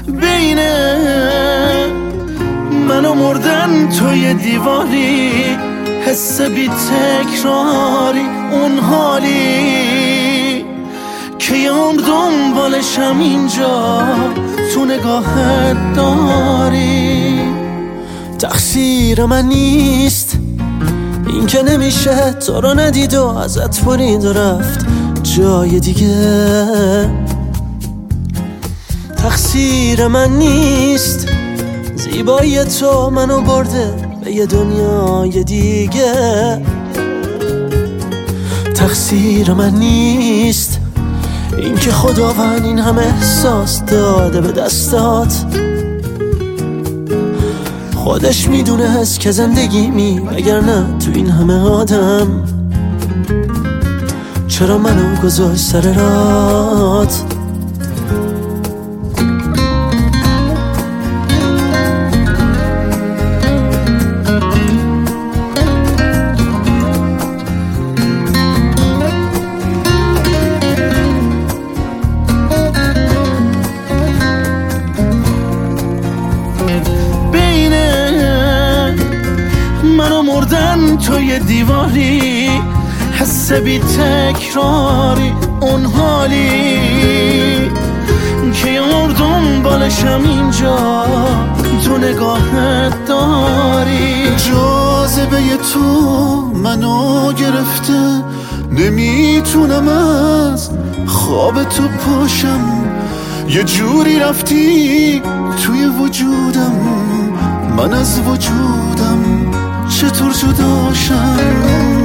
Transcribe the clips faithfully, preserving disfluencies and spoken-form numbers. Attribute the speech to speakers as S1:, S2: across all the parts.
S1: بین من و مردن توی دیواری، حس بی تکراری اون حالی که یه عمر دنبالشم اینجا تو نگاهت داری. تقصیر من نیست این که نمیشه تو رو ندید و ازت برید و رفت جای دیگه. تقصیر من نیست زیبایی تو منو برده به یه دنیای دیگه. تقصیر من نیست این که خداوند این همه احساس داده به دستات. خودش میدونست که زندگیمی وگرنه تو این همه آدم چرا منو گذاشت سر رات. منو مردن توی دیواری، حس بی تکراری اون حالی که یه عمر دنبالشم اینجا تو نگاهت داری.
S2: جاذبه تو منو گرفته، نمیتونم از خواب تو پاشم. یه جوری رفتی توی وجودم، من از وجودم چطور جداشم.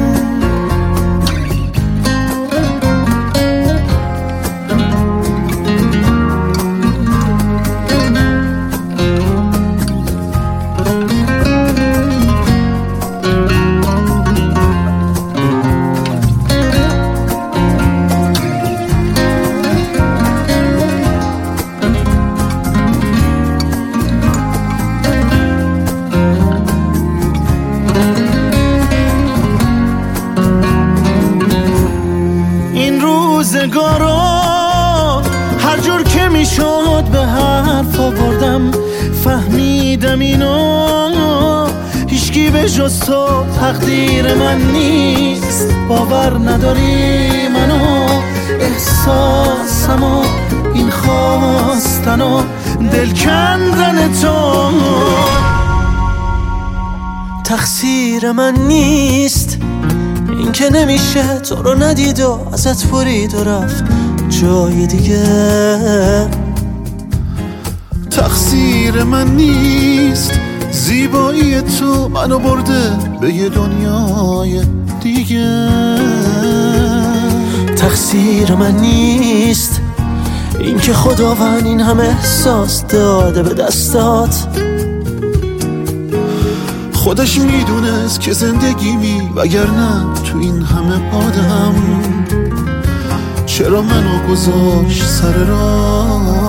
S1: روزگارا هر جور که میشد به حرف آوردم، فهمیدم اینو هیچکی به جز تو تقدیر من نیست. باور نداری منو، احساسمو، این خواستن و دل کندن تو. تقصیر من نیست این که نمیشه تو رو ندید و ازت برید و رفت جای دیگه.
S2: تقصیر من نیست زیبایی تو منو برده به یه دنیای دیگه.
S1: تقصیر من نیست این که خداوند این همه احساس داده به دستات.
S2: خودش میدونست که زندگیمی وگرنه تو این همه آدم چرا منو گذاشت سر راه.